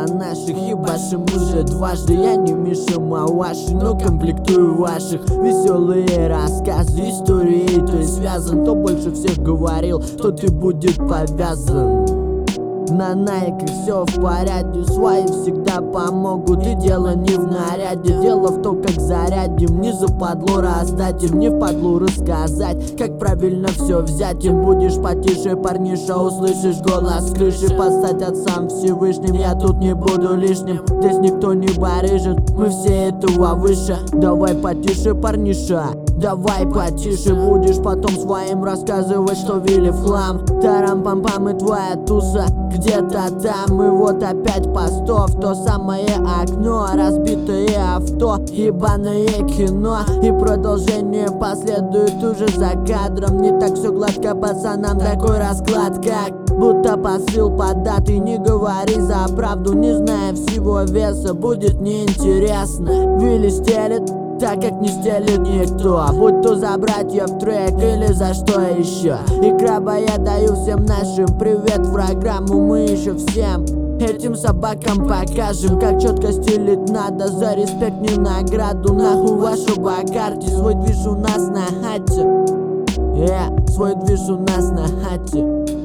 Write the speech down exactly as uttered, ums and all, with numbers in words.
за наших, ебашим уже дважды. Я не Миша Маваши, но комплектую ваших. Веселые рассказы, истории, то есть связан. Кто больше всех говорил, тот и будет повязан. На найках все в порядке, свои всегда помогут. И дело не в наряде, дело в том, как зарядим. Не западло раздать им, не впадло рассказать, как правильно все взять. Им будешь потише, парниша, услышишь голос с крыши. Подстать отцам Всевышним, я тут не буду лишним. Здесь никто не барыжит, мы все этого выше. Давай потише, парниша, давай потише. Будешь потом своим рассказывать, что вели в хлам. Тарам-пам-пам и твоя туса где-то там. И вот опять постов, то самое окно, разбитое авто, ебаное кино. И продолжение последует уже за кадром. Не так все гладко пацанам, такой расклад, как будто посыл податый. Не говори за правду, не зная всего веса, будет неинтересно. Вилли стелет так, как не стелит никто, будь то за братьев трек или за что еще. И краба я даю всем нашим привет. В программу мы еще всем этим собакам покажем, как четко стилить надо. За респект не награду, нахуй вашу бакарти. Свой движ у нас на хате, yeah, свой движ у нас на хате.